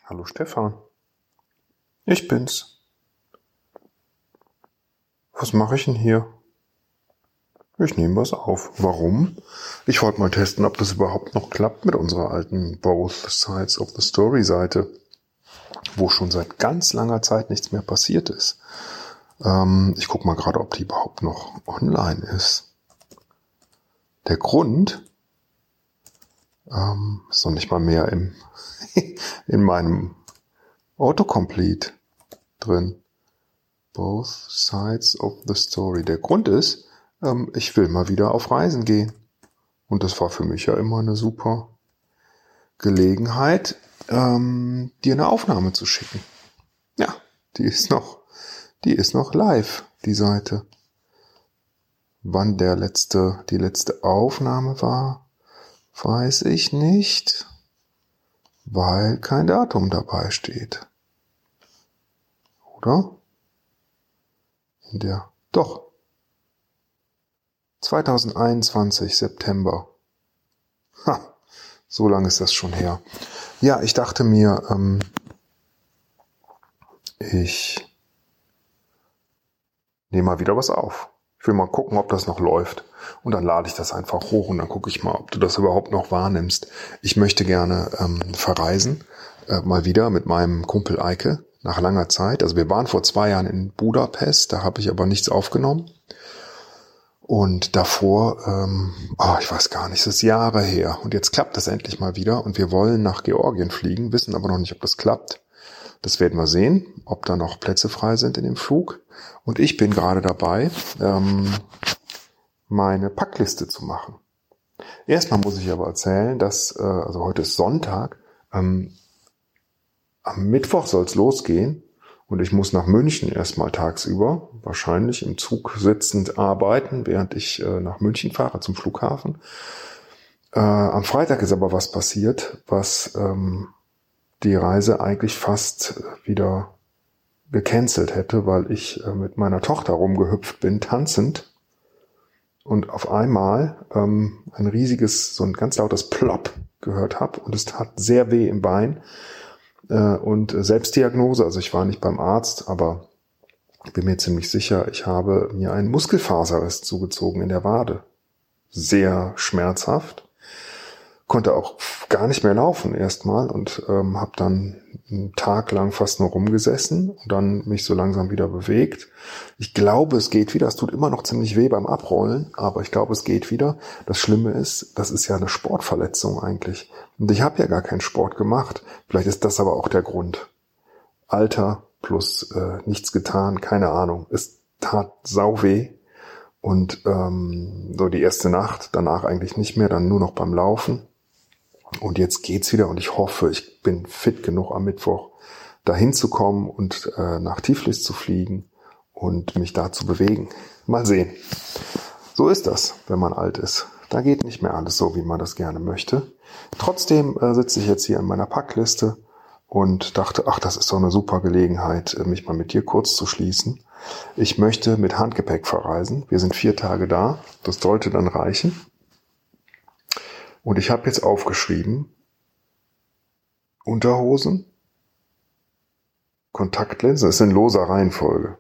Hallo Stefan. Ich bin's. Was mache ich denn hier? Ich nehme was auf. Warum? Ich wollte mal testen, ob das überhaupt noch klappt mit unserer alten Both Sides of the Story Seite, wo schon seit ganz langer Zeit nichts mehr passiert ist. Ich gucke mal gerade, ob die überhaupt noch online ist. Der Grund ist noch nicht mal mehr in meinem Autocomplete drin. Both Sides of the Story. Der Grund ist, ich will mal wieder auf Reisen gehen. Und das war für mich ja immer eine super Gelegenheit, dir eine Aufnahme zu schicken. Ja, die ist noch live, die Seite. Wann die letzte Aufnahme war, weiß ich nicht, weil kein Datum dabei steht. Oder? Doch. 2021, September. So lange ist das schon her. Ja, ich dachte mir, ich nehme mal wieder was auf. Ich will mal gucken, ob das noch läuft. Und dann lade ich das einfach hoch und dann gucke ich mal, ob du das überhaupt noch wahrnimmst. Ich möchte gerne verreisen, mal wieder mit meinem Kumpel Eike nach langer Zeit. Also wir waren vor 2 Jahren in Budapest, da habe ich aber nichts aufgenommen. Und davor, ich weiß gar nicht, es ist Jahre her. Und jetzt klappt das endlich mal wieder. Und wir wollen nach Georgien fliegen, wissen aber noch nicht, ob das klappt. Das werden wir sehen, ob da noch Plätze frei sind in dem Flug. Und ich bin gerade dabei, meine Packliste zu machen. Erstmal muss ich aber erzählen, dass, also heute ist Sonntag, am Mittwoch soll es losgehen. Und ich muss nach München erstmal tagsüber, wahrscheinlich im Zug sitzend arbeiten, während ich nach München fahre zum Flughafen. Am Freitag ist aber was passiert, was die Reise eigentlich fast wieder gecancelt hätte, weil ich mit meiner Tochter rumgehüpft bin, tanzend. Und auf einmal ein riesiges, so ein ganz lautes Plopp gehört habe. Und es tat sehr weh im Bein. Und Selbstdiagnose, also ich war nicht beim Arzt, aber bin mir ziemlich sicher, ich habe mir einen Muskelfaserriss zugezogen in der Wade. Sehr schmerzhaft. Konnte auch gar nicht mehr laufen erstmal und habe dann einen Tag lang fast nur rumgesessen und dann mich so langsam wieder bewegt. Ich glaube, es geht wieder. Es tut immer noch ziemlich weh beim Abrollen, aber ich glaube, es geht wieder. Das Schlimme ist, das ist ja eine Sportverletzung eigentlich. Und ich habe ja gar keinen Sport gemacht. Vielleicht ist das aber auch der Grund. Alter plus nichts getan, keine Ahnung. Es tat sau weh. Und so die erste Nacht, danach eigentlich nicht mehr, dann nur noch beim Laufen. Und jetzt geht's wieder und ich hoffe, ich bin fit genug am Mittwoch dahin zu kommen und nach Tiflis zu fliegen und mich da zu bewegen. Mal sehen. So ist das, wenn man alt ist. Da geht nicht mehr alles so, wie man das gerne möchte. Trotzdem sitze ich jetzt hier an meiner Packliste und dachte, das ist doch eine super Gelegenheit, mich mal mit dir kurz zu schließen. Ich möchte mit Handgepäck verreisen. Wir sind 4 Tage da. Das sollte dann reichen. Und ich habe jetzt aufgeschrieben, Unterhosen, Kontaktlinsen, das ist in loser Reihenfolge.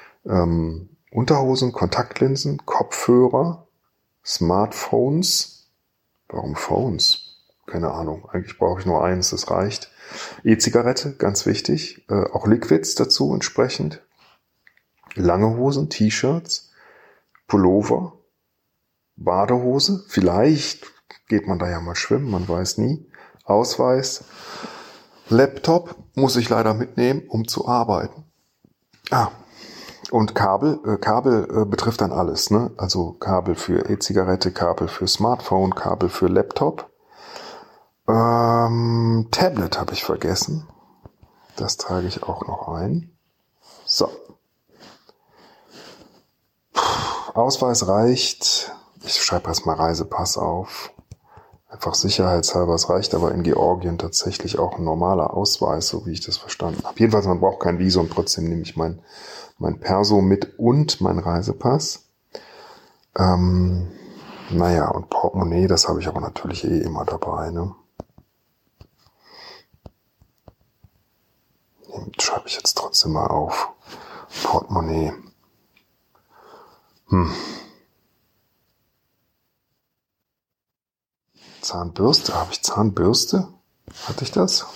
Unterhosen, Kontaktlinsen, Kopfhörer, Smartphones. Warum Phones? Keine Ahnung, eigentlich brauche ich nur eins, das reicht. E-Zigarette, ganz wichtig. Auch Liquids dazu entsprechend. Lange Hosen, T-Shirts, Pullover, Badehose, vielleicht geht man da ja mal schwimmen, man weiß nie. Ausweis, Laptop muss ich leider mitnehmen, um zu arbeiten. Und Kabel betrifft dann alles, ne? Also Kabel für E-Zigarette, Kabel für Smartphone, Kabel für Laptop. Tablet habe ich vergessen. Das trage ich auch noch ein. So. Ausweis reicht. Ich schreibe erstmal Reisepass auf. Einfach sicherheitshalber, es reicht aber in Georgien tatsächlich auch ein normaler Ausweis, so wie ich das verstanden habe. Jedenfalls, man braucht kein Visum, trotzdem nehme ich mein Perso mit und mein Reisepass. Und Portemonnaie, das habe ich aber natürlich immer dabei, ne? schreibe ich jetzt trotzdem mal auf. Portemonnaie. Zahnbürste, habe ich Zahnbürste? Hatte ich das?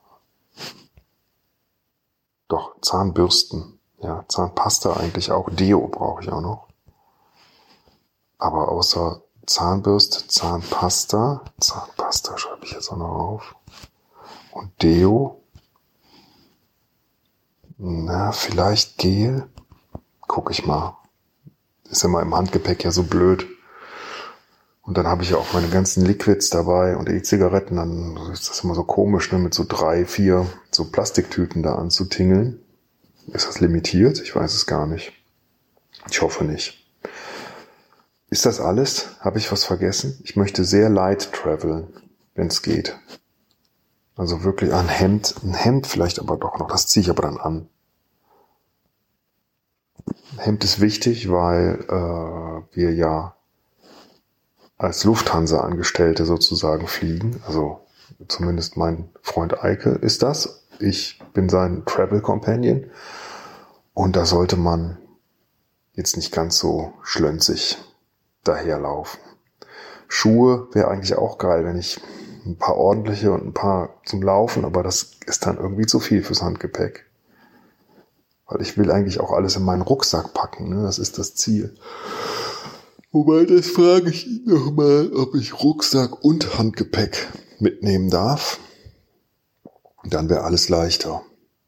Doch, Zahnbürsten. Ja, Zahnpasta eigentlich auch. Deo brauche ich auch noch. Aber außer Zahnbürste, Zahnpasta schreibe ich jetzt auch noch auf. Und Deo. Na, vielleicht Gel. Guck ich mal. Ist immer im Handgepäck ja so blöd. Und dann habe ich ja auch meine ganzen Liquids dabei und E-Zigaretten. Dann ist das immer so komisch, ne, mit so 3, 4 so Plastiktüten da anzutingeln. Ist das limitiert? Ich weiß es gar nicht. Ich hoffe nicht. Ist das alles? Habe ich was vergessen? Ich möchte sehr light traveln, wenn es geht. Also wirklich ein Hemd vielleicht aber doch noch. Das ziehe ich aber dann an. Ein Hemd ist wichtig, weil wir ja als Lufthansa-Angestellte sozusagen fliegen. Also zumindest mein Freund Eike ist das. Ich bin sein Travel Companion. Und da sollte man jetzt nicht ganz so schlönzig daherlaufen. Schuhe wäre eigentlich auch geil, wenn ich ein paar ordentliche und ein paar zum Laufen, aber das ist dann irgendwie zu viel fürs Handgepäck. Weil ich will eigentlich auch alles in meinen Rucksack packen, ne? Das ist das Ziel. Wobei, das frage ich ihn nochmal, ob ich Rucksack und Handgepäck mitnehmen darf. Dann wäre alles leichter.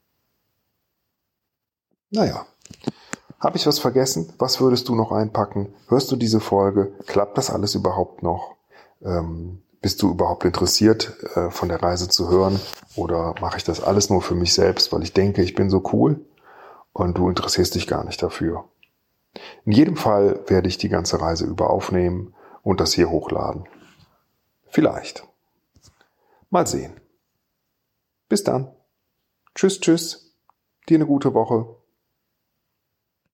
Naja. Habe ich was vergessen? Was würdest du noch einpacken? Hörst du diese Folge? Klappt das alles überhaupt noch? Bist du überhaupt interessiert, von der Reise zu hören? Oder mache ich das alles nur für mich selbst, weil ich denke, ich bin so cool und du interessierst dich gar nicht dafür? In jedem Fall werde ich die ganze Reise über aufnehmen und das hier hochladen. Vielleicht. Mal sehen. Bis dann. Tschüss, tschüss. Dir eine gute Woche.